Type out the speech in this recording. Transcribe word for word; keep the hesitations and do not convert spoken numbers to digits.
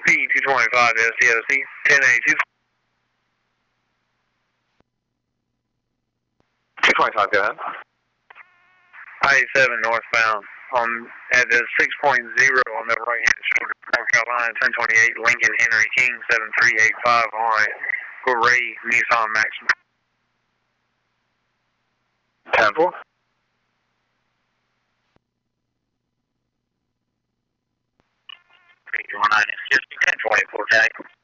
P two twenty-five S D O C, ten eighty-two. two twenty-five, go ahead. I eighty-seven northbound on at the six point zero on the right hand shoulder, North Carolina, ten twenty-eight, Lincoln Henry King, seven three eight five on a gray Nissan Maxima. ten four. three two one nine, ten twenty-four, tag.